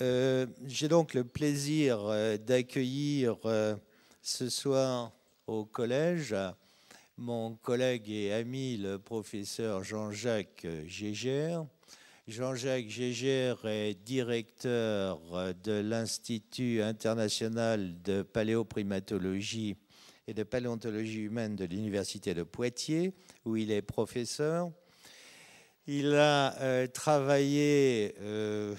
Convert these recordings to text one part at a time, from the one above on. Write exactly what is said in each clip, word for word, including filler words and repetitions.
Euh, J'ai donc le plaisir euh, d'accueillir euh, ce soir au collège mon collègue et ami, le professeur Jean-Jacques Gégère. Jean-Jacques Gégère est directeur de l'Institut international de paléoprimatologie et de paléontologie humaine de l'Université de Poitiers, où il est professeur. Il a euh, travaillé euh,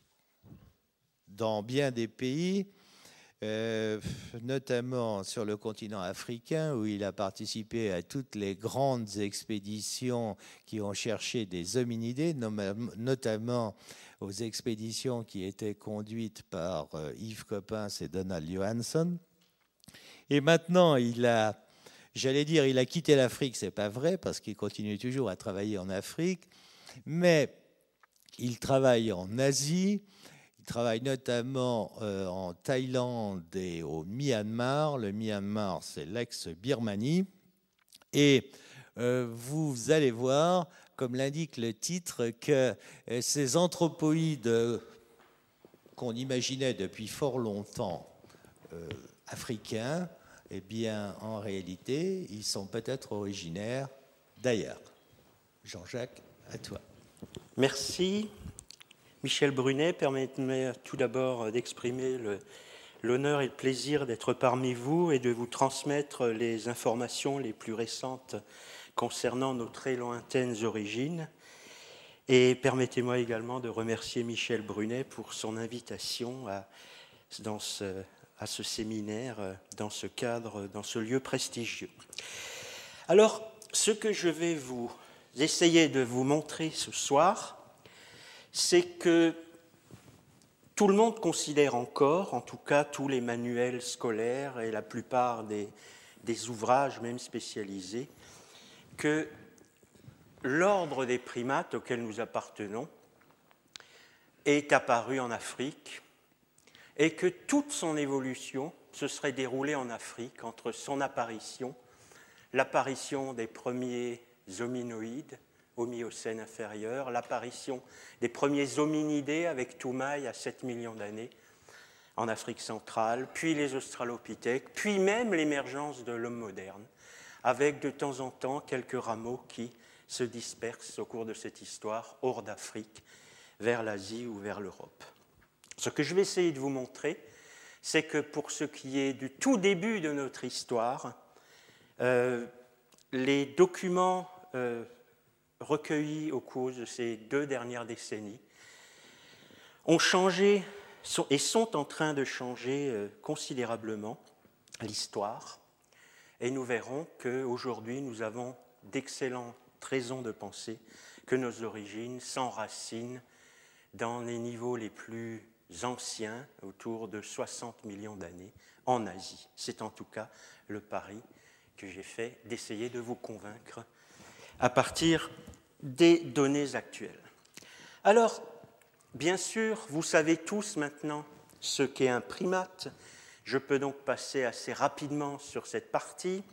dans bien des pays, euh, notamment sur le continent africain, où il a participé à toutes les grandes expéditions qui ont cherché des hominidés, notamment aux expéditions qui étaient conduites par euh, Yves Coppens et Donald Johansson. Et maintenant, il a, j'allais dire, il a quitté l'Afrique, c'est pas vrai, parce qu'il continue toujours à travailler en Afrique, mais il travaille en Asie. Il travaille notamment euh, en Thaïlande et au Myanmar. Le Myanmar, c'est l'ex-Birmanie. Et euh, vous allez voir, comme l'indique le titre, que euh, ces anthropoïdes euh, qu'on imaginait depuis fort longtemps euh, africains, eh bien, en réalité, ils sont peut-être originaires d'ailleurs. Jean-Jacques, à toi. Merci. Michel Brunet, permettez-moi tout d'abord d'exprimer l'honneur et le plaisir d'être parmi vous et de vous transmettre les informations les plus récentes concernant nos très lointaines origines. Et permettez-moi également de remercier Michel Brunet pour son invitation à, dans ce, à ce séminaire, dans ce cadre, dans ce lieu prestigieux. Alors, ce que je vais vous essayer de vous montrer ce soir, c'est que tout le monde considère encore, en tout cas tous les manuels scolaires et la plupart des, des ouvrages, même spécialisés, que l'ordre des primates auquel nous appartenons est apparu en Afrique et que toute son évolution se serait déroulée en Afrique entre son apparition, l'apparition des premiers hominoïdes au Miocène inférieur, l'apparition des premiers hominidés avec Toumaï à sept millions d'années en Afrique centrale, puis les australopithèques, puis même l'émergence de l'homme moderne, avec de temps en temps quelques rameaux qui se dispersent au cours de cette histoire hors d'Afrique, vers l'Asie ou vers l'Europe. Ce que je vais essayer de vous montrer, c'est que pour ce qui est du tout début de notre histoire, euh, les documents euh, recueillis au cours de ces deux dernières décennies ont changé et sont en train de changer considérablement l'histoire. Et nous verrons qu'aujourd'hui, nous avons d'excellentes raisons de penser que nos origines s'enracinent dans les niveaux les plus anciens, autour de soixante millions d'années, en Asie. C'est en tout cas le pari que j'ai fait d'essayer de vous convaincre à partir des données actuelles. Alors, bien sûr, vous savez tous maintenant ce qu'est un primate. Je peux donc passer assez rapidement sur cette partie.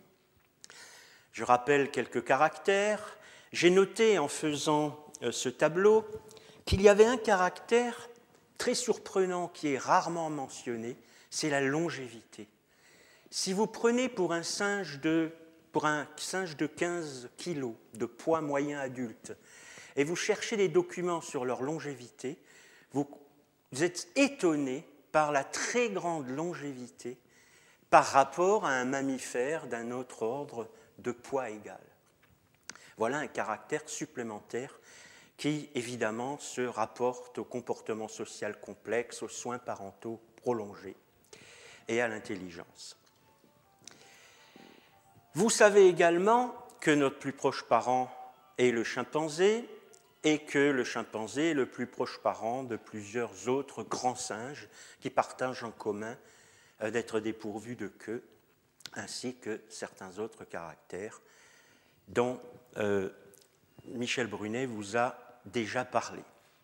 Je rappelle quelques caractères. J'ai noté en faisant ce tableau qu'il y avait un caractère très surprenant qui est rarement mentionné, c'est la longévité. Si vous prenez pour un singe de pour un singe de quinze kilos de poids moyen adulte, et vous cherchez des documents sur leur longévité, vous, vous êtes étonné par la très grande longévité par rapport à un mammifère d'un autre ordre de poids égal. Voilà un caractère supplémentaire qui, évidemment, se rapporte au comportement social complexe, aux soins parentaux prolongés et à l'intelligence. Vous savez également que notre plus proche parent est le chimpanzé et que le chimpanzé est le plus proche parent de plusieurs autres grands singes qui partagent en commun d'être dépourvus de queue, ainsi que certains autres caractères dont euh, Michel Brunet vous a déjà parlé.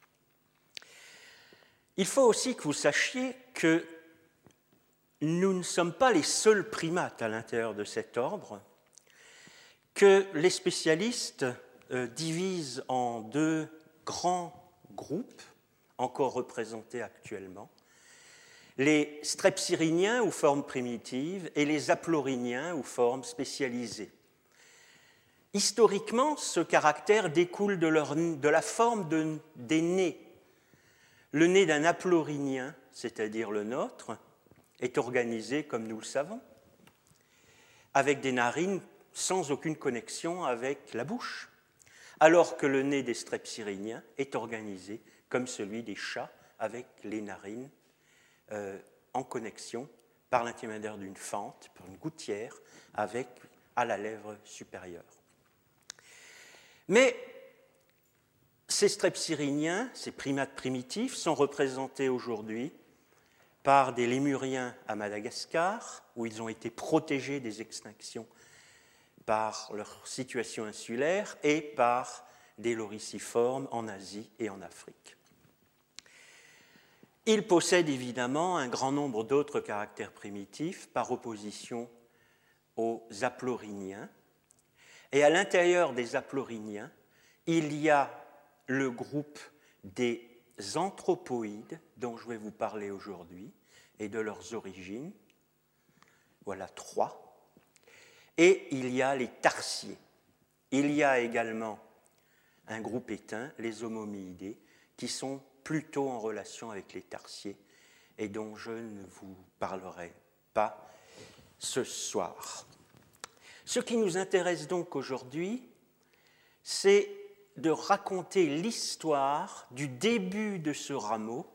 Il faut aussi que vous sachiez que nous ne sommes pas les seuls primates à l'intérieur de cet ordre, que les spécialistes euh, divisent en deux grands groupes, encore représentés actuellement, les strepsirrhiniens ou formes primitives et les aplorhiniens ou formes spécialisées. Historiquement, ce caractère découle de, leur, de la forme de, des nez. Le nez d'un aplorhinien, c'est-à-dire le nôtre, est organisé, comme nous le savons, avec des narines sans aucune connexion avec la bouche, alors que le nez des strepsirrhiniens est organisé comme celui des chats, avec les narines euh, en connexion par l'intermédiaire d'une fente, par une gouttière, avec à la lèvre supérieure. Mais ces strepsirrhiniens, ces primates primitifs, sont représentés aujourd'hui par des lémuriens à Madagascar, où ils ont été protégés des extinctions par leur situation insulaire, et par des loriciformes en Asie et en Afrique. Ils possèdent évidemment un grand nombre d'autres caractères primitifs par opposition aux aplorhiniens. Et à l'intérieur des aplorhiniens, il y a le groupe des anthropoïdes dont je vais vous parler aujourd'hui et de leurs origines. Voilà trois. Et il y a les tarsiers. Il y a également un groupe éteint, les homomiidés, qui sont plutôt en relation avec les tarsiers et dont je ne vous parlerai pas ce soir. Ce qui nous intéresse donc aujourd'hui, c'est de raconter l'histoire du début de ce rameau,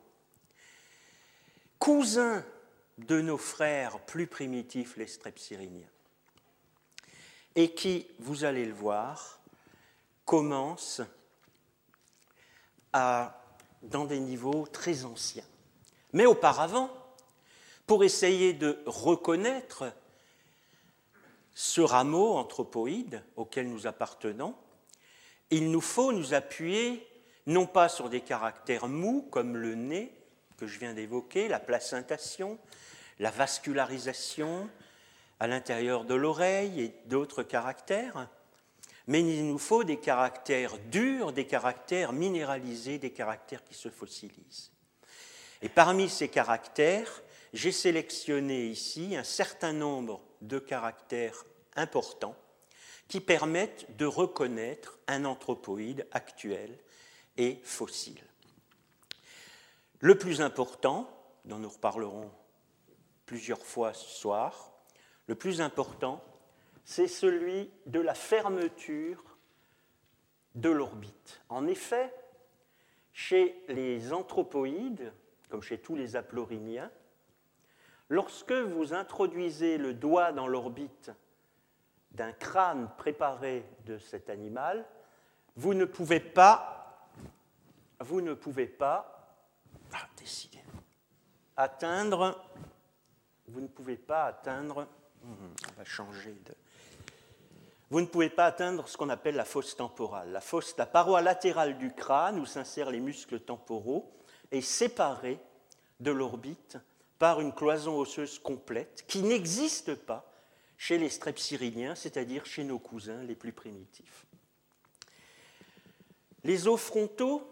cousin de nos frères plus primitifs, les strepsirrhiniens, et qui, vous allez le voir, commence à, dans des niveaux très anciens. Mais auparavant, pour essayer de reconnaître ce rameau anthropoïde auquel nous appartenons, il nous faut nous appuyer non pas sur des caractères mous comme le nez que je viens d'évoquer, la placentation, la vascularisation à l'intérieur de l'oreille et d'autres caractères, mais il nous faut des caractères durs, des caractères minéralisés, des caractères qui se fossilisent. Et parmi ces caractères, j'ai sélectionné ici un certain nombre de caractères importants qui permettent de reconnaître un anthropoïde actuel et fossile. Le plus important, dont nous reparlerons plusieurs fois ce soir, le plus important, c'est celui de la fermeture de l'orbite. En effet, chez les anthropoïdes, comme chez tous les aplorhiniens, lorsque vous introduisez le doigt dans l'orbite d'un crâne préparé de cet animal, vous ne pouvez pas, vous ne pouvez pas, ah, décidément, atteindre, vous ne pouvez pas atteindre, on va changer de, vous ne pouvez pas atteindre ce qu'on appelle la fosse temporale. La fosse, la paroi latérale du crâne où s'insèrent les muscles temporaux est séparée de l'orbite par une cloison osseuse complète qui n'existe pas chez les strepsirrhiniens, c'est-à-dire chez nos cousins les plus primitifs. Les os frontaux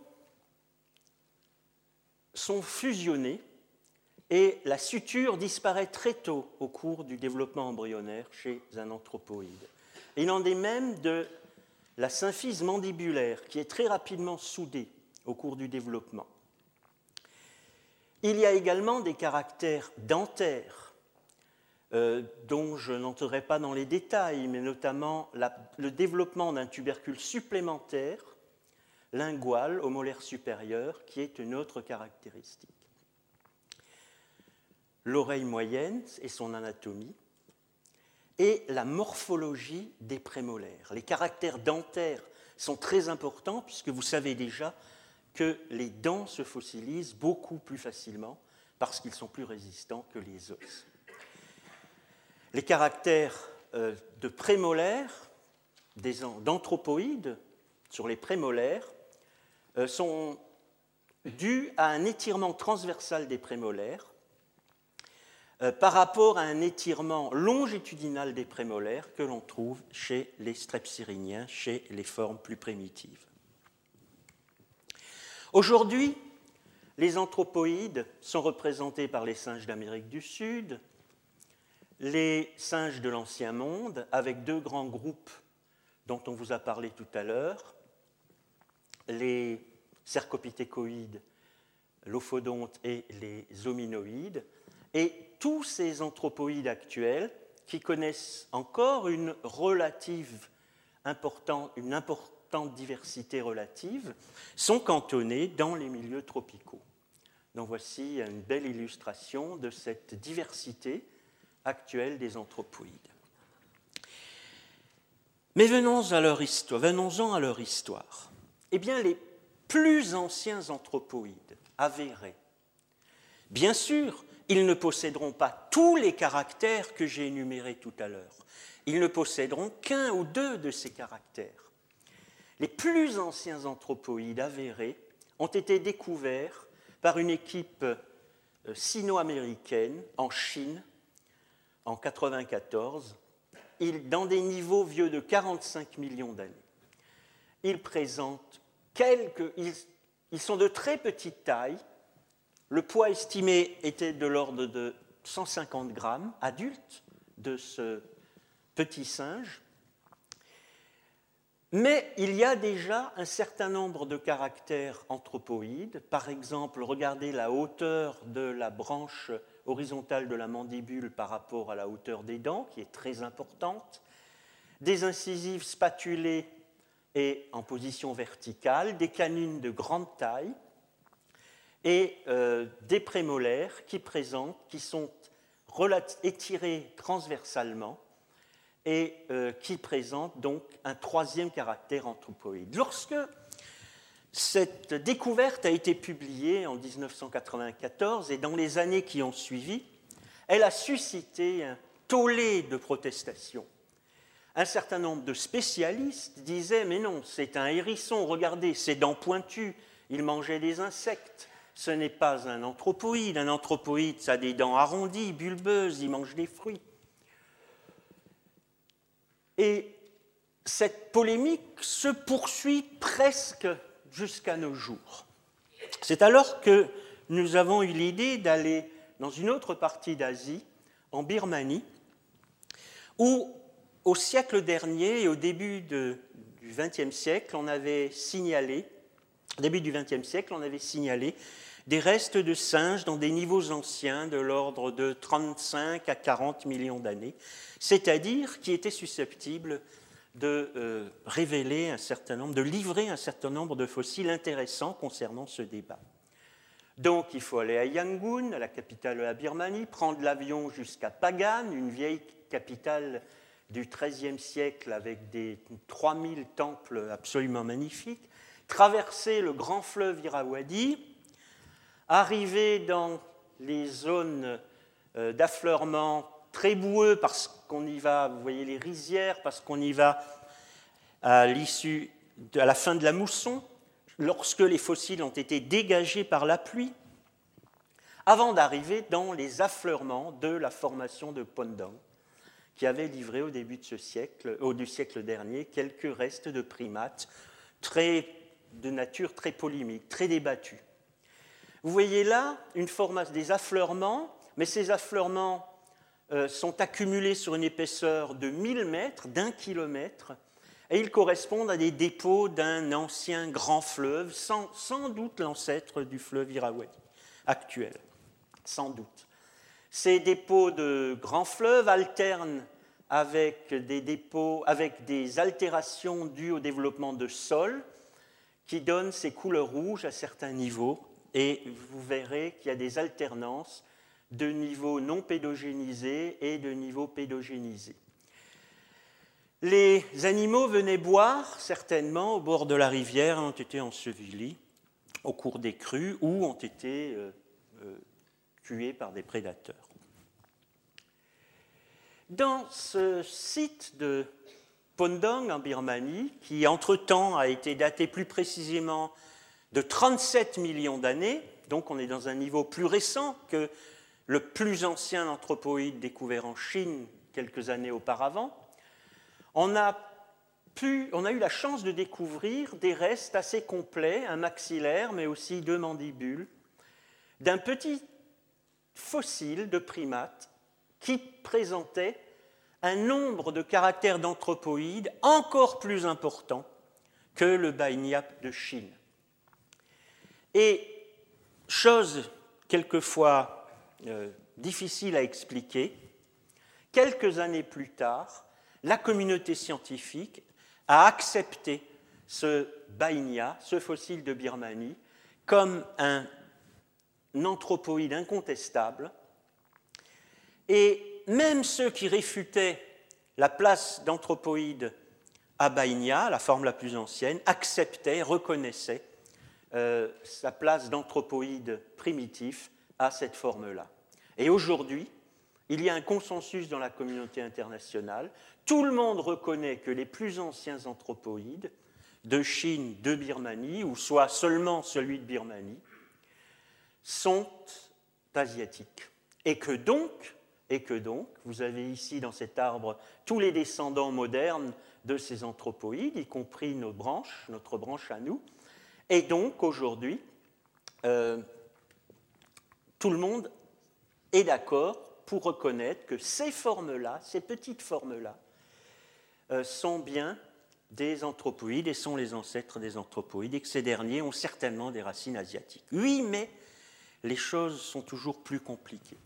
sont fusionnés et la suture disparaît très tôt au cours du développement embryonnaire chez un anthropoïde. Et il en est même de la symphyse mandibulaire qui est très rapidement soudée au cours du développement. Il y a également des caractères dentaires Euh, dont je n'entrerai pas dans les détails, mais notamment la, le développement d'un tubercule supplémentaire, lingual, au molaire supérieur, qui est une autre caractéristique. L'oreille moyenne et son anatomie, et la morphologie des prémolaires. Les caractères dentaires sont très importants, puisque vous savez déjà que les dents se fossilisent beaucoup plus facilement, parce qu'ils sont plus résistants que les os. Les caractères euh, de prémolaires, d'anthropoïdes sur les prémolaires, euh, sont dus à un étirement transversal des prémolaires euh, par rapport à un étirement longitudinal des prémolaires que l'on trouve chez les strepsirrhiniens, chez les formes plus primitives. Aujourd'hui, Les anthropoïdes sont représentés par les singes d'Amérique du Sud, les singes de l'Ancien Monde, avec deux grands groupes dont on vous a parlé tout à l'heure, les cercopithécoïdes, l'ophodonte et les hominoïdes, et tous ces anthropoïdes actuels qui connaissent encore une relative importante, une importante diversité relative, sont cantonnés dans les milieux tropicaux. Donc voici une belle illustration de cette diversité actuelle des anthropoïdes. Mais venons à leur histoire, venons-en à leur histoire. Eh bien, les plus anciens anthropoïdes avérés, bien sûr, ils ne posséderont pas tous les caractères que j'ai énumérés tout à l'heure. Ils ne posséderont qu'un ou deux de ces caractères. Les plus anciens anthropoïdes avérés ont été découverts par une équipe sino-américaine en Chine en mille neuf cent quatre-vingt-quatorze, dans des niveaux vieux de quarante-cinq millions d'années. Ils présentent quelques... Ils, ils sont de très petite taille. Le poids estimé était de l'ordre de cent cinquante grammes adultes de ce petit singe. Mais il y a déjà un certain nombre de caractères anthropoïdes. Par exemple, regardez la hauteur de la branche horizontale de la mandibule par rapport à la hauteur des dents, qui est très importante. Des incisives spatulées et en position verticale, des canines de grande taille et euh, des prémolaires qui présentent, qui sont étirés transversalement et euh, qui présentent donc un troisième caractère anthropoïde. Lorsque cette découverte a été publiée en mille neuf cent quatre-vingt-quatorze et dans les années qui ont suivi, elle a suscité un tollé de protestations. Un certain nombre de spécialistes disaient « Mais non, c'est un hérisson, regardez, ses dents pointues, il mangeait des insectes, ce n'est pas un anthropoïde, un anthropoïde, ça a des dents arrondies, bulbeuses, il mange des fruits. » Et cette polémique se poursuit presque jusqu'à nos jours. C'est alors que nous avons eu l'idée d'aller dans une autre partie d'Asie, en Birmanie, où au siècle dernier et au début de, du vingtième siècle, on avait signalé, au début du vingtième siècle, on avait signalé des restes de singes dans des niveaux anciens de l'ordre de trente-cinq à quarante millions d'années, c'est-à-dire qui étaient susceptibles de euh, révéler un certain nombre, de livrer un certain nombre de fossiles intéressants concernant ce débat. Donc il faut aller à Yangon, à la capitale de la Birmanie, prendre l'avion jusqu'à Pagan, une vieille capitale du treizième siècle avec des trois mille temples absolument magnifiques, traverser le grand fleuve Irrawaddy, arriver dans les zones euh, d'affleurement très boueux parce qu'on y va, vous voyez les rizières, parce qu'on y va à l'issue, à la fin de la mousson, lorsque les fossiles ont été dégagés par la pluie, avant d'arriver dans les affleurements de la formation de Pondong, qui avait livré au début de ce siècle, au du siècle dernier, quelques restes de primates très, de nature très polémique, très débattue. Vous voyez là une formation des affleurements, mais ces affleurements euh, sont accumulés sur une épaisseur de mille mètres, d'un kilomètre, et ils correspondent à des dépôts d'un ancien grand fleuve, sans, sans doute l'ancêtre du fleuve Irrawaddy actuel, sans doute. Ces dépôts de grands fleuves alternent avec des dépôts, avec des altérations dues au développement de sols qui donnent ces couleurs rouges à certains niveaux, et vous verrez qu'il y a des alternances de niveaux non pédogénisés et de niveaux pédogénisés. Les animaux venaient boire, certainement, au bord de la rivière, ont été ensevelis au cours des crues ou ont été euh, euh, tués par des prédateurs. Dans ce site de Pondong, en Birmanie, qui entre-temps a été daté plus précisément de trente-sept millions d'années, donc on est dans un niveau plus récent que le plus ancien anthropoïde découvert en Chine quelques années auparavant, on a, pu, on a eu la chance de découvrir des restes assez complets, un maxillaire, mais aussi deux mandibules, d'un petit fossile de primate qui présentait un nombre de caractères d'anthropoïdes encore plus important que le Baignap de Chine. Et chose quelquefois euh, difficile à expliquer, quelques années plus tard, la communauté scientifique a accepté ce Baignat, ce fossile de Birmanie, comme un anthropoïde incontestable. Et même ceux qui réfutaient la place d'anthropoïde à Baignat, la forme la plus ancienne, acceptaient, reconnaissaient euh, sa place d'anthropoïde primitif à cette forme-là. Et aujourd'hui, il y a un consensus dans la communauté internationale. Tout le monde reconnaît que les plus anciens anthropoïdes de Chine, de Birmanie, ou soit seulement celui de Birmanie, sont asiatiques. Et que donc, et que donc, vous avez ici dans cet arbre tous les descendants modernes de ces anthropoïdes, y compris nos branches, notre branche à nous. Et donc, aujourd'hui, euh, tout le monde est d'accord pour reconnaître que ces formes-là, ces petites formes-là, euh, sont bien des anthropoïdes et sont les ancêtres des anthropoïdes, et que ces derniers ont certainement des racines asiatiques. Oui, mais les choses sont toujours plus compliquées.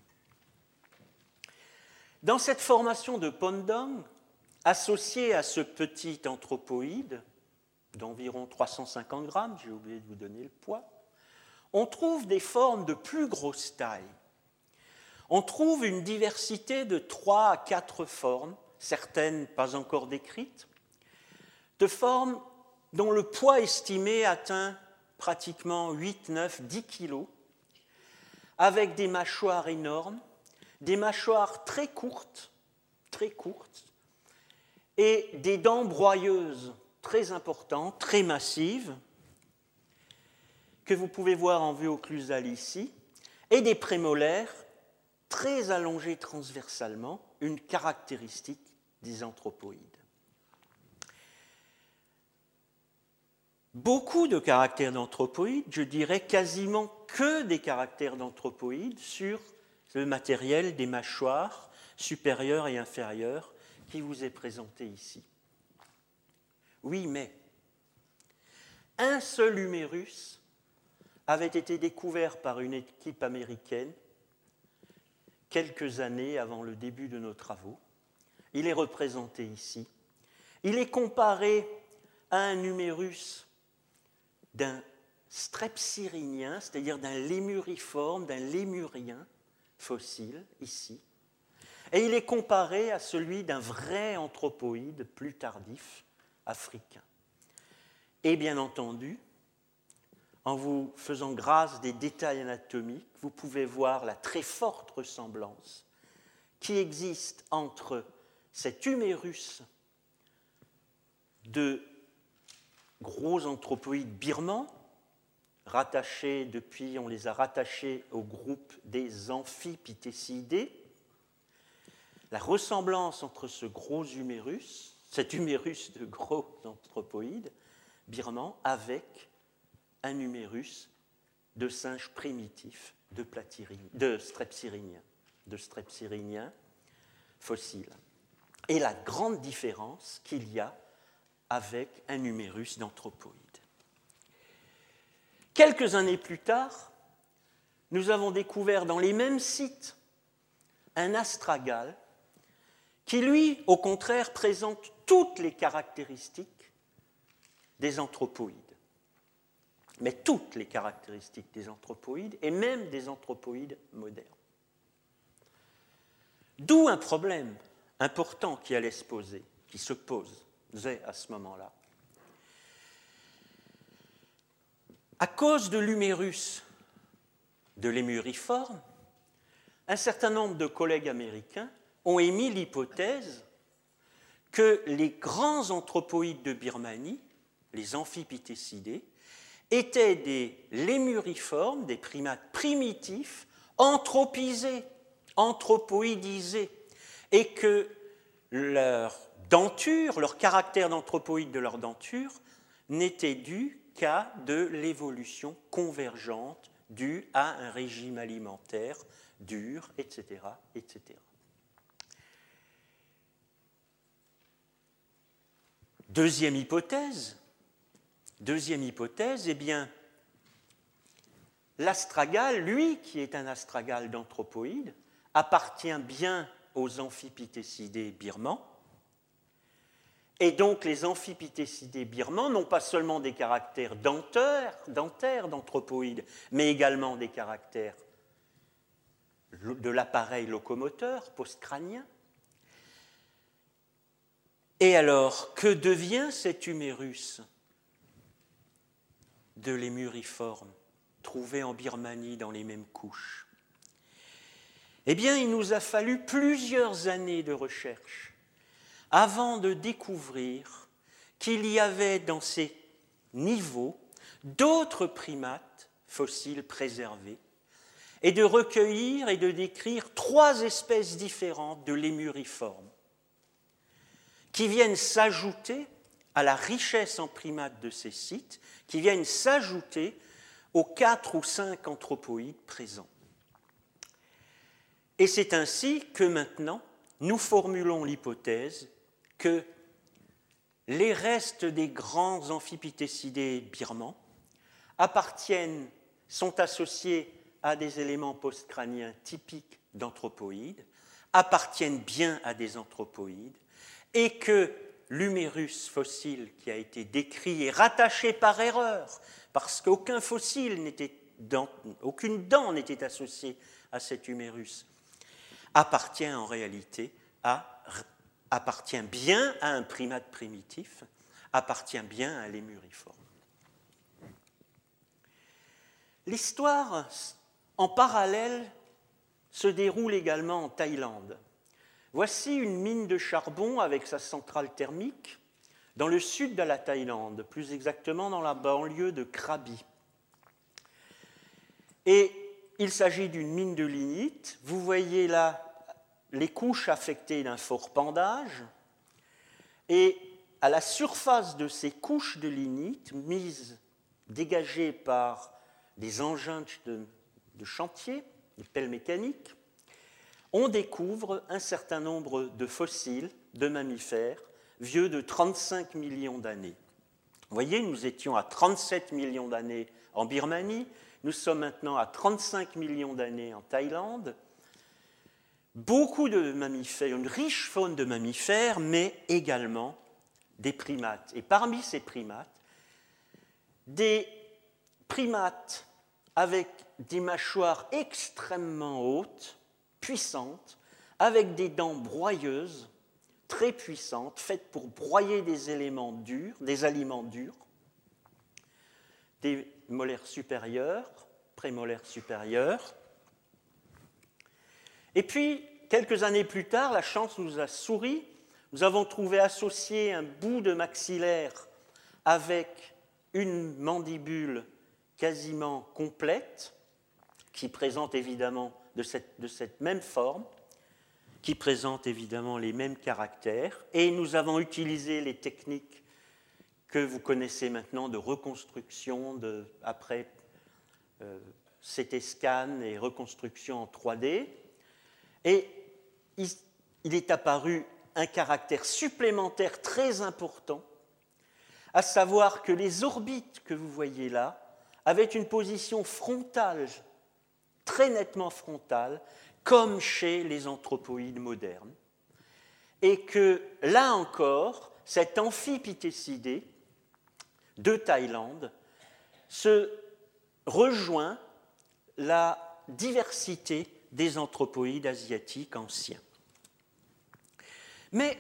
Dans cette formation de Pondong, associée à ce petit anthropoïde d'environ trois cent cinquante grammes, j'ai oublié de vous donner le poids, on trouve des formes de plus grosse taille. On trouve une diversité de trois à quatre formes, certaines pas encore décrites, de formes dont le poids estimé atteint pratiquement huit, neuf, dix kilos, avec des mâchoires énormes, des mâchoires très courtes, très courtes, et des dents broyeuses très importantes, très massives, que vous pouvez voir en vue occlusale ici, et des prémolaires très allongés transversalement, une caractéristique des anthropoïdes. Beaucoup de caractères d'anthropoïdes, je dirais quasiment que des caractères d'anthropoïdes sur le matériel des mâchoires supérieures et inférieures qui vous est présenté ici. Oui, mais un seul humérus avait été découvert par une équipe américaine quelques années avant le début de nos travaux. Il est représenté ici. Il est comparé à un humérus d'un strepsyrinien, c'est-à-dire d'un lémuriforme, d'un lémurien fossile, ici. Et il est comparé à celui d'un vrai anthropoïde plus tardif, africain. Et bien entendu, en vous faisant grâce des détails anatomiques, vous pouvez voir la très forte ressemblance qui existe entre cet humérus de gros anthropoïdes birmans, rattachés depuis, on les a rattachés au groupe des Amphipithécidés, la ressemblance entre ce gros humérus, cet humérus de gros anthropoïdes birmans, avec un humérus de singe primitif de, de strepsyrhinien, de strepsyrhinien fossile. Et la grande différence qu'il y a avec un humérus d'anthropoïde. Quelques années plus tard, nous avons découvert dans les mêmes sites un astragale qui, lui, au contraire, présente toutes les caractéristiques des anthropoïdes. Mais toutes les caractéristiques des anthropoïdes, et même des anthropoïdes modernes. D'où un problème important qui allait se poser, qui se posait à ce moment-là. À cause de l'humérus de lémuriforme, un certain nombre de collègues américains ont émis l'hypothèse que les grands anthropoïdes de Birmanie, les amphipithécidés, étaient des lémuriformes, des primates primitifs, anthropisés, anthropoïdisés, et que leur denture, leur caractère d'anthropoïde de leur denture, n'était dû qu'à de l'évolution convergente dû à un régime alimentaire dur, et cetera, et cetera. Deuxième hypothèse, deuxième hypothèse, eh bien, l'astragale, lui, qui est un astragale d'anthropoïdes, appartient bien aux amphipithécidés birmans. Et donc, les amphipithécidés birmans n'ont pas seulement des caractères dentaires, dentaires d'anthropoïdes, mais également des caractères de l'appareil locomoteur postcrânien. Et alors, que devient cet humérus de lémuriforme trouvé en Birmanie dans les mêmes couches? Eh bien, il nous a fallu plusieurs années de recherche avant de découvrir qu'il y avait dans ces niveaux d'autres primates fossiles préservés et de recueillir et de décrire trois espèces différentes de lémuriformes qui viennent s'ajouter à la richesse en primates de ces sites, qui viennent s'ajouter aux quatre ou cinq anthropoïdes présents. Et c'est ainsi que maintenant, nous formulons l'hypothèse que les restes des grands amphipithécidés birmans appartiennent, sont associés à des éléments postcrâniens typiques d'anthropoïdes, appartiennent bien à des anthropoïdes, et que l'humérus fossile qui a été décrit et rattaché par erreur, parce qu'aucun fossile n'était, dans, aucune dent n'était associée à cet humérus, appartient en réalité à, appartient bien à un primate primitif, appartient bien à un lémuriforme. L'histoire, en parallèle, se déroule également en Thaïlande. Voici une mine de charbon avec sa centrale thermique dans le sud de la Thaïlande, plus exactement dans la banlieue de Krabi. Et il s'agit d'une mine de lignite. Vous voyez là les couches affectées d'un fort pendage. Et à la surface de ces couches de lignite, mises, dégagées par des engins de, de chantier, des pelles mécaniques, on découvre un certain nombre de fossiles de mammifères vieux de trente-cinq millions d'années. Vous voyez, nous étions à trente-sept millions d'années en Birmanie, nous sommes maintenant à trente-cinq millions d'années en Thaïlande. Beaucoup de mammifères, une riche faune de mammifères, mais également des primates. Et parmi ces primates, des primates avec des mâchoires extrêmement hautes, puissantes, avec des dents broyeuses, très puissantes, faites pour broyer des éléments durs, des aliments durs, des molaires supérieurs, prémolaires supérieurs. Et puis, quelques années plus tard, la chance nous a souri. Nous avons trouvé associé un bout de maxillaire avec une mandibule quasiment complète, qui présente évidemment de cette, de cette même forme, qui présente évidemment les mêmes caractères. Et nous avons utilisé les techniques que vous connaissez maintenant de reconstruction, de, après euh, C T scan et reconstruction en trois D. Et il, il est apparu un caractère supplémentaire très important, à savoir que les orbites que vous voyez là avaient une position frontale, très nettement frontale, comme chez les anthropoïdes modernes, et que, là encore, cet amphipithécidé de Thaïlande se rejoint la diversité des anthropoïdes asiatiques anciens. Mais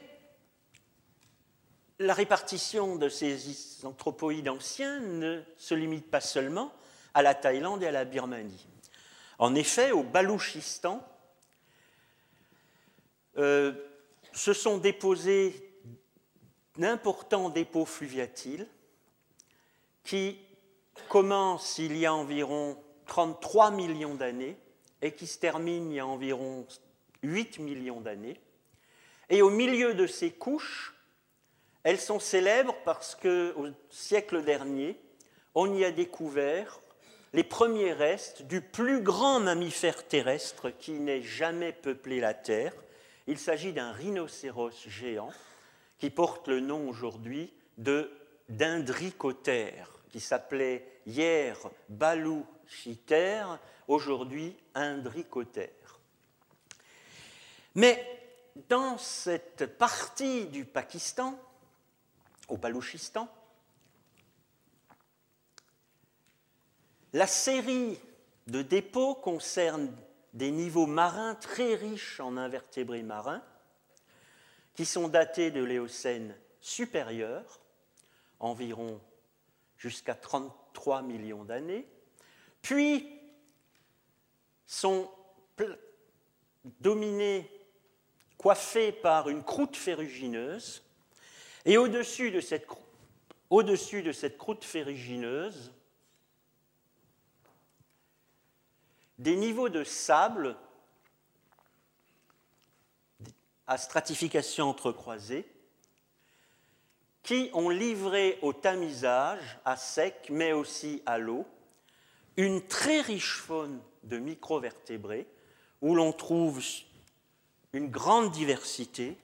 la répartition de ces anthropoïdes anciens ne se limite pas seulement à la Thaïlande et à la Birmanie. En effet, au Balouchistan, euh, se sont déposés d'importants dépôts fluviatiles qui commencent il y a environ trente-trois millions d'années et qui se terminent il y a environ huit millions d'années. Et au milieu de ces couches, elles sont célèbres parce qu'au siècle dernier, on y a découvert les premiers restes du plus grand mammifère terrestre qui n'ait jamais peuplé la Terre. Il s'agit d'un rhinocéros géant qui porte le nom aujourd'hui de d'Indricotère, qui s'appelait hier Baluchithère, aujourd'hui Indricotère. Mais dans cette partie du Pakistan, au Balouchistan, la série de dépôts concerne des niveaux marins très riches en invertébrés marins, qui sont datés de l'Éocène supérieur, environ jusqu'à trente-trois millions d'années, puis sont dominés, coiffés par une croûte ferrugineuse, et au-dessus de cette, au-dessus de cette croûte ferrugineuse, des niveaux de sable à stratification entrecroisée qui ont livré au tamisage, à sec, mais aussi à l'eau, une très riche faune de microvertébrés où l'on trouve une grande diversité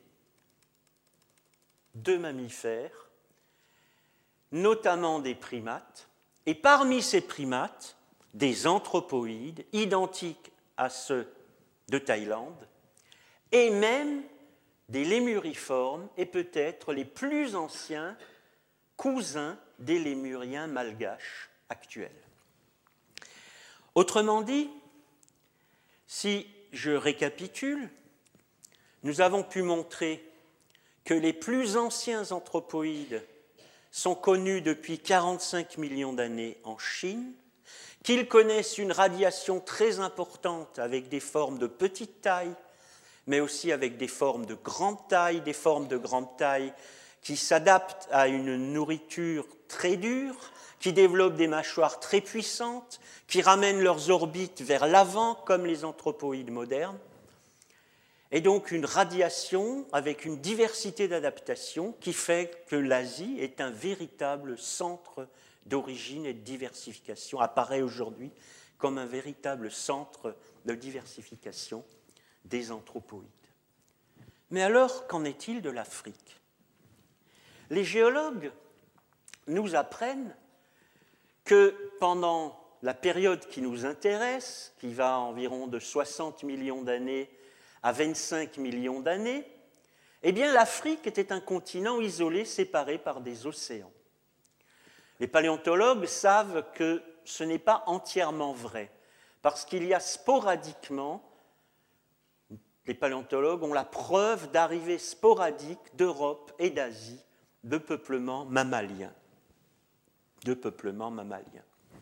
de mammifères, notamment des primates, et parmi ces primates, des anthropoïdes identiques à ceux de Thaïlande, et même des lémuriformes, et peut-être les plus anciens cousins des lémuriens malgaches actuels. Autrement dit, si je récapitule, nous avons pu montrer que les plus anciens anthropoïdes sont connus depuis quarante-cinq millions d'années en Chine, qu'ils connaissent une radiation très importante avec des formes de petite taille, mais aussi avec des formes de grande taille, des formes de grande taille qui s'adaptent à une nourriture très dure, qui développent des mâchoires très puissantes, qui ramènent leurs orbites vers l'avant comme les anthropoïdes modernes, et donc une radiation avec une diversité d'adaptation qui fait que l'Asie est un véritable centre d'origine et de diversification, apparaît aujourd'hui comme un véritable centre de diversification des anthropoïdes. Mais alors, qu'en est-il de l'Afrique? Les géologues nous apprennent que pendant la période qui nous intéresse, qui va environ de soixante millions d'années à vingt-cinq millions d'années, eh bien l'Afrique était un continent isolé, séparé par des océans. Les paléontologues savent que ce n'est pas entièrement vrai, parce qu'il y a sporadiquement, les paléontologues ont la preuve d'arrivées sporadiques d'Europe et d'Asie de peuplements mammaliens. De peuplements mammaliens.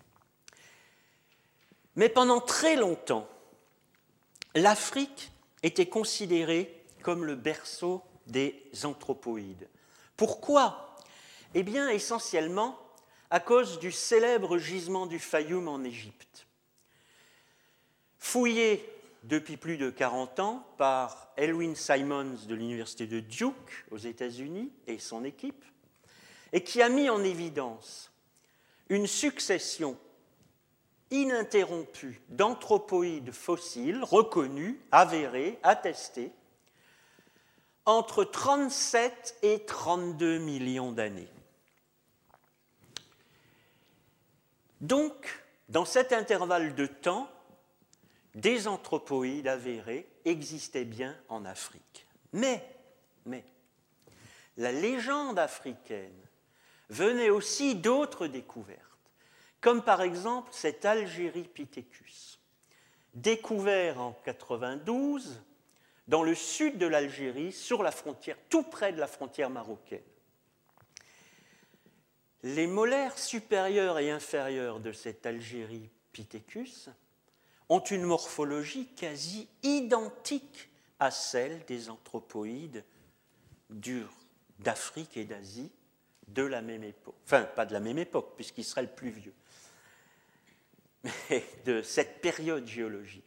Mais pendant très longtemps, l'Afrique était considérée comme le berceau des anthropoïdes. Pourquoi? Eh bien, essentiellement, à cause du célèbre gisement du Fayoum en Égypte. Fouillé depuis plus de quarante ans par Elwyn Simons de l'université de Duke aux États-Unis et son équipe, et qui a mis en évidence une succession ininterrompue d'anthropoïdes fossiles reconnus, avérés, attestés, entre trente-sept et trente-deux millions d'années. Donc, dans cet intervalle de temps, des anthropoïdes avérés existaient bien en Afrique. Mais, mais, la légende africaine venait aussi d'autres découvertes, comme par exemple cet Algéripithecus, découvert en quatre-vingt-douze dans le sud de l'Algérie, sur la frontière, tout près de la frontière marocaine. Les molaires supérieurs et inférieurs de cet Algéripithecus ont une morphologie quasi identique à celle des anthropoïdes d'Afrique et d'Asie de la même époque. Enfin, pas de la même époque, puisqu'il serait le plus vieux, mais de cette période géologique.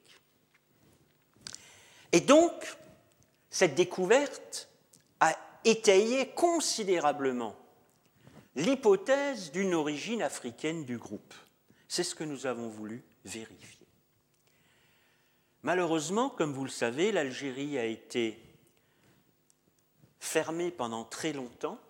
Et donc, cette découverte a étayé considérablement l'hypothèse d'une origine africaine du groupe. C'est ce que nous avons voulu vérifier. Malheureusement, comme vous le savez, l'Algérie a été fermée pendant très longtemps.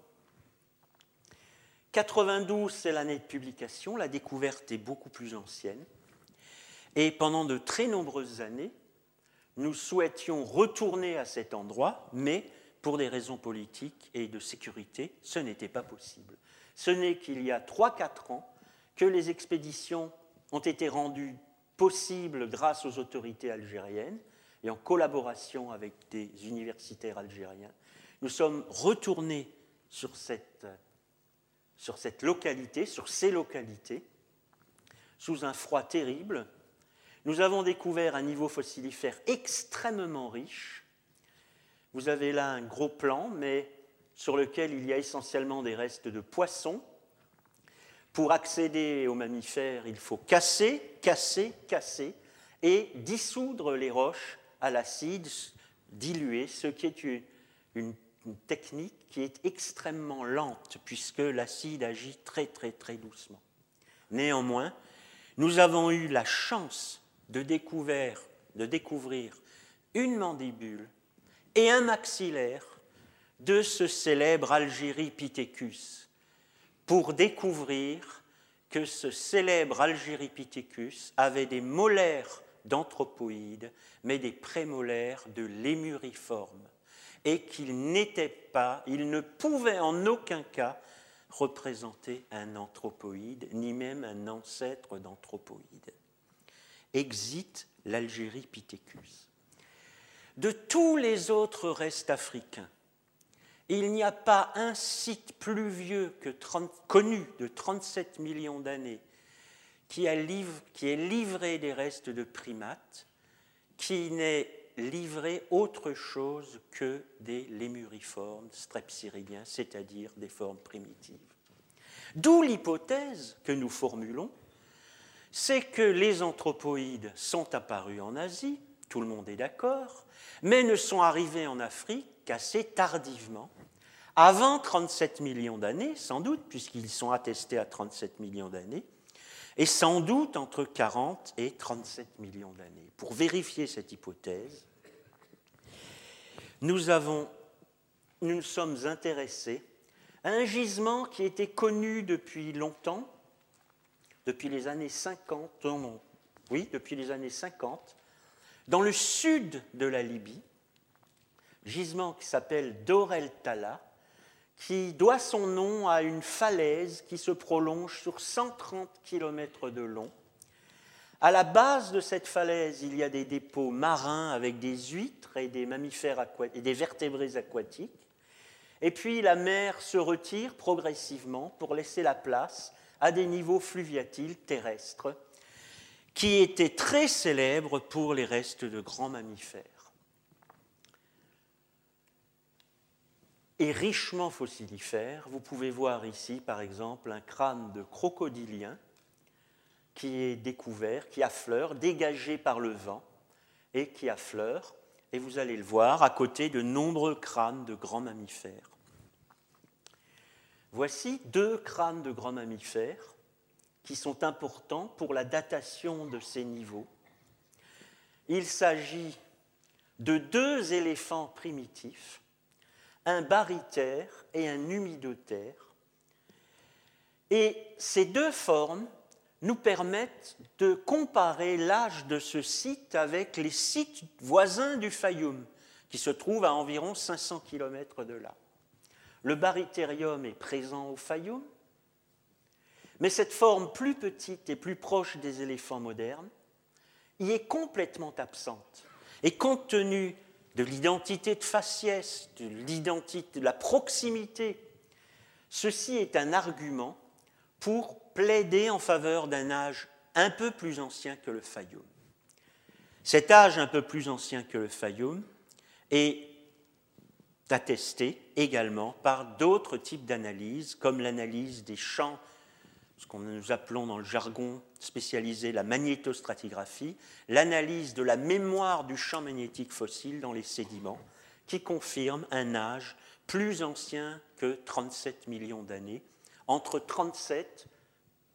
quatre-vingt-douze, c'est l'année de publication, la découverte est beaucoup plus ancienne. Et pendant de très nombreuses années, nous souhaitions retourner à cet endroit, mais pour des raisons politiques et de sécurité, ce n'était pas possible. Ce n'est qu'il y a trois à quatre ans que les expéditions ont été rendues possibles grâce aux autorités algériennes et en collaboration avec des universitaires algériens. Nous sommes retournés sur cette, sur cette localité, sur ces localités, sous un froid terrible. Nous avons découvert un niveau fossilifère extrêmement riche. Vous avez là un gros plan, mais sur lequel il y a essentiellement des restes de poissons. Pour accéder aux mammifères, il faut casser, casser, casser et dissoudre les roches à l'acide dilué, ce qui est une, une, une technique qui est extrêmement lente puisque l'acide agit très, très, très doucement. Néanmoins, nous avons eu la chance de découvrir, de découvrir une mandibule et un maxillaire de ce célèbre Algéripithecus, pour découvrir que ce célèbre Algéripithecus avait des molaires d'anthropoïdes, mais des prémolaires de lémuriformes, et qu'il n'était pas, il ne pouvait en aucun cas représenter un anthropoïde, ni même un ancêtre d'anthropoïde. Exit l'Algéripithecus. De tous les autres restes africains, il n'y a pas un site plus vieux que trente, connu de trente-sept millions d'années qui, a livre, qui est livré des restes de primates, qui n'est livré autre chose que des lémuriformes strepsiridiens, c'est-à-dire des formes primitives. D'où l'hypothèse que nous formulons, c'est que les anthropoïdes sont apparus en Asie, tout le monde est d'accord, mais ne sont arrivés en Afrique qu'assez tardivement, avant trente-sept millions d'années, sans doute, puisqu'ils sont attestés à trente-sept millions d'années, et sans doute entre quarante et trente-sept millions d'années. Pour vérifier cette hypothèse, nous, avons, nous nous sommes intéressés à un gisement qui était connu depuis longtemps, depuis les années cinquante, non, oui, depuis les années cinquante, dans le sud de la Libye, gisement qui s'appelle Dor el Talla, qui doit son nom à une falaise qui se prolonge sur cent trente kilomètres de long. À la base de cette falaise, il y a des dépôts marins avec des huîtres et des mammifères aquatiques, et des vertébrés aquatiques. Et puis la mer se retire progressivement pour laisser la place à des niveaux fluviatiles terrestres qui étaient très célèbres pour les restes de grands mammifères. Et richement fossilifères. Vous pouvez voir ici, par exemple, un crâne de crocodilien qui est découvert, qui affleure, dégagé par le vent, et qui affleure, et vous allez le voir, à côté de nombreux crânes de grands mammifères. Voici deux crânes de grands mammifères qui sont importants pour la datation de ces niveaux. Il s'agit de deux éléphants primitifs, un barythère et un humidotère. Et ces deux formes nous permettent de comparer l'âge de ce site avec les sites voisins du Fayoum, qui se trouvent à environ cinq cents kilomètres de là. Le barythérium est présent au Fayoum, mais cette forme plus petite et plus proche des éléphants modernes y est complètement absente. Et compte tenu de l'identité de faciès, de l'identité, de la proximité, ceci est un argument pour plaider en faveur d'un âge un peu plus ancien que le Fayoum. Cet âge un peu plus ancien que le Fayoum est attesté également par d'autres types d'analyses, comme l'analyse des champs, ce que nous appelons dans le jargon spécialisé la magnétostratigraphie, l'analyse de la mémoire du champ magnétique fossile dans les sédiments, qui confirme un âge plus ancien que trente-sept millions d'années, entre trente-sept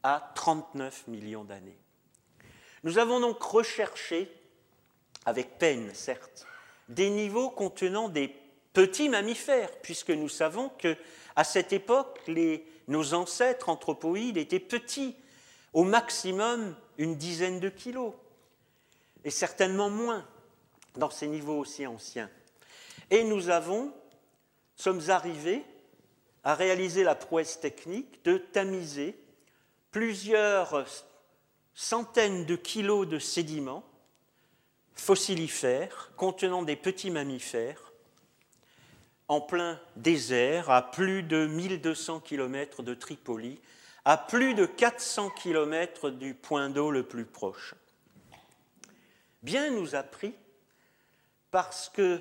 à trente-neuf millions d'années. Nous avons donc recherché, avec peine certes, des niveaux contenant des petits mammifères, puisque nous savons qu'à cette époque, les, nos ancêtres anthropoïdes étaient petits, au maximum une dizaine de kilos, et certainement moins dans ces niveaux aussi anciens. Et nous avons, sommes arrivés à réaliser la prouesse technique de tamiser plusieurs centaines de kilos de sédiments fossilifères contenant des petits mammifères en plein désert à plus de mille deux cents kilomètres de Tripoli, à plus de quatre cents kilomètres du point d'eau le plus proche. Bien nous a pris parce que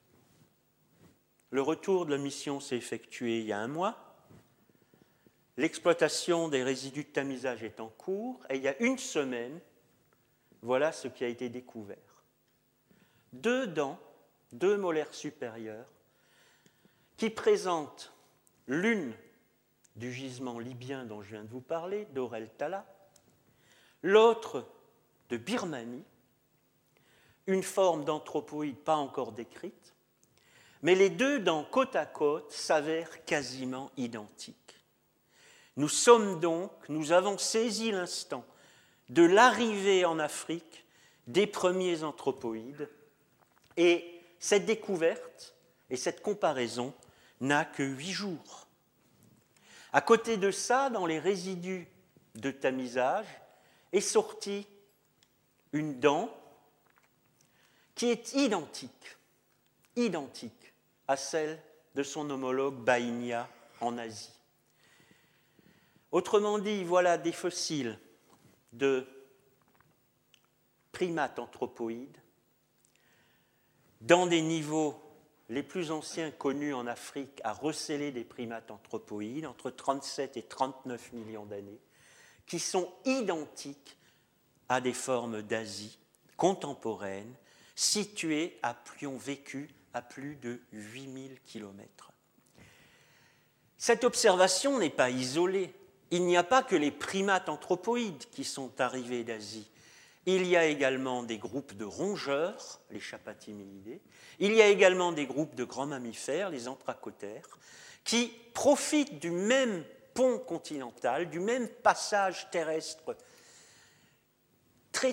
le retour de la mission s'est effectué il y a un mois, l'exploitation des résidus de tamisage est en cours, et il y a une semaine, voilà ce qui a été découvert. Deux dents, deux molaires supérieures, qui présentent l'une du gisement libyen dont je viens de vous parler, d'Or el Tala, l'autre de Birmanie, une forme d'anthropoïde pas encore décrite, mais les deux dents côte à côte s'avèrent quasiment identiques. Nous sommes donc, nous avons saisi l'instant de l'arrivée en Afrique des premiers anthropoïdes, et cette découverte et cette comparaison n'a que huit jours. À côté de ça, dans les résidus de tamisage, est sortie une dent qui est identique, identique à celle de son homologue Bahinia en Asie. Autrement dit, voilà des fossiles de primates anthropoïdes dans des niveaux les plus anciens connus en Afrique à recéler des primates anthropoïdes, entre trente-sept et trente-neuf millions d'années, qui sont identiques à des formes d'Asie contemporaines, situées à, qui ont vécu à plus de huit mille kilomètres. Cette observation n'est pas isolée. Il n'y a pas que les primates anthropoïdes qui sont arrivés d'Asie. Il y a également des groupes de rongeurs, les Chapatimilidés. Il y a également des groupes de grands mammifères, les anthracotères, qui profitent du même pont continental, du même passage terrestre très,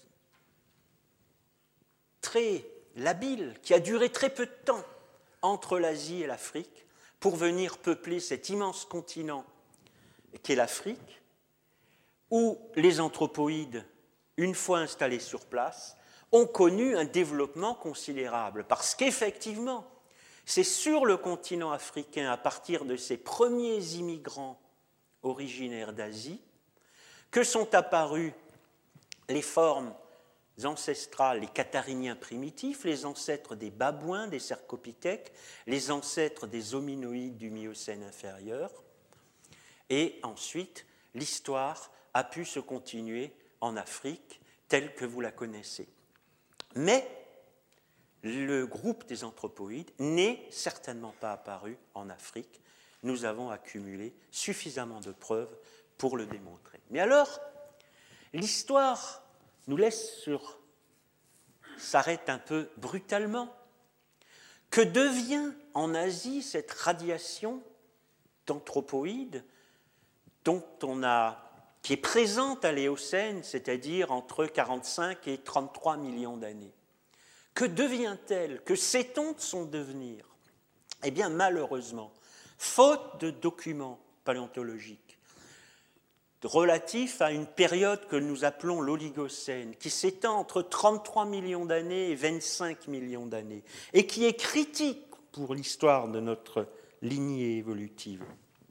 très labile, qui a duré très peu de temps entre l'Asie et l'Afrique, pour venir peupler cet immense continent qu'est l'Afrique, où les anthropoïdes, une fois installés sur place, ont connu un développement considérable. Parce qu'effectivement, c'est sur le continent africain, à partir de ces premiers immigrants originaires d'Asie, que sont apparues les formes ancestrales, les cathariniens primitifs, les ancêtres des babouins, des cercopithèques, les ancêtres des hominoïdes du Miocène inférieur. Et ensuite, l'histoire a pu se continuer en Afrique telle que vous la connaissez. Mais le groupe des anthropoïdes n'est certainement pas apparu en Afrique. Nous avons accumulé suffisamment de preuves pour le démontrer. Mais alors, l'histoire nous laisse sur... s'arrête un peu brutalement. Que devient en Asie cette radiation d'anthropoïdes dont on a, qui est présente à l'Éocène, c'est-à-dire entre quarante-cinq et trente-trois millions d'années? Que devient-elle? Que sait-on de son devenir? Eh bien, malheureusement, faute de documents paléontologiques relatifs à une période que nous appelons l'Oligocène, qui s'étend entre trente-trois millions d'années et vingt-cinq millions d'années, et qui est critique pour l'histoire de notre lignée évolutive,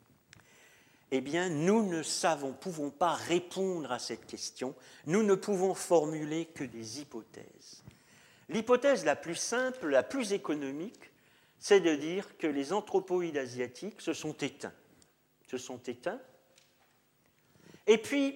eh bien, nous ne savons, pouvons pas répondre à cette question, nous ne pouvons formuler que des hypothèses. L'hypothèse la plus simple, la plus économique, c'est de dire que les anthropoïdes asiatiques se sont éteints. Se sont éteints. Et puis,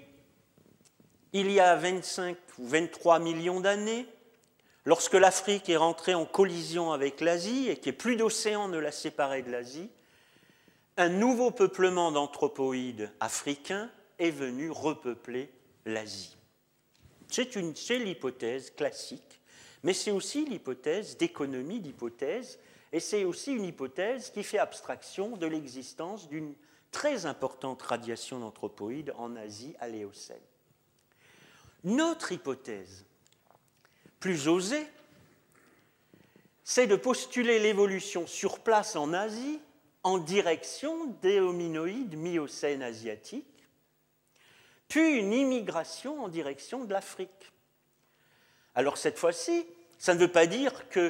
il y a vingt-cinq ou vingt-trois millions d'années, lorsque l'Afrique est rentrée en collision avec l'Asie et que plus d'océan ne la séparait de l'Asie, un nouveau peuplement d'anthropoïdes africains est venu repeupler l'Asie. C'est une, c'est l'hypothèse classique, mais c'est aussi l'hypothèse d'économie d'hypothèse, et c'est aussi une hypothèse qui fait abstraction de l'existence d'une très importante radiation d'anthropoïdes en Asie à l'Éocène. Notre hypothèse, plus osée, c'est de postuler l'évolution sur place en Asie en direction des hominoïdes miocènes asiatiques, puis une immigration en direction de l'Afrique. Alors cette fois-ci, ça ne veut pas dire que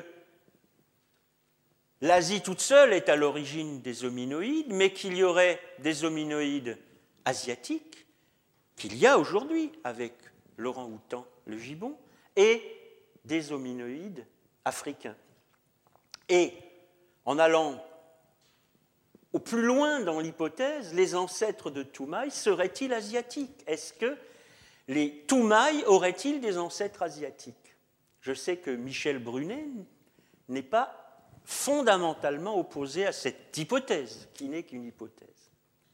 l'Asie toute seule est à l'origine des hominoïdes, mais qu'il y aurait des hominoïdes asiatiques, qu'il y a aujourd'hui avec l'orang-outan, le gibbon, et des hominoïdes africains. Et en allant au plus loin dans l'hypothèse, les ancêtres de Toumaï seraient-ils asiatiques? Est-ce que les Toumaï auraient-ils des ancêtres asiatiques? Je sais que Michel Brunet n'est pas fondamentalement opposé à cette hypothèse, qui n'est qu'une hypothèse.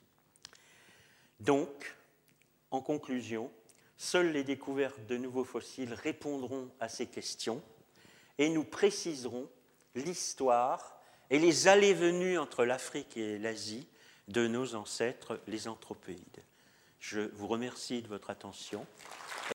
Donc, en conclusion, seules les découvertes de nouveaux fossiles répondront à ces questions et nous préciserons l'histoire et les allées-venues entre l'Afrique et l'Asie de nos ancêtres, les anthropéides. Je vous remercie de votre attention.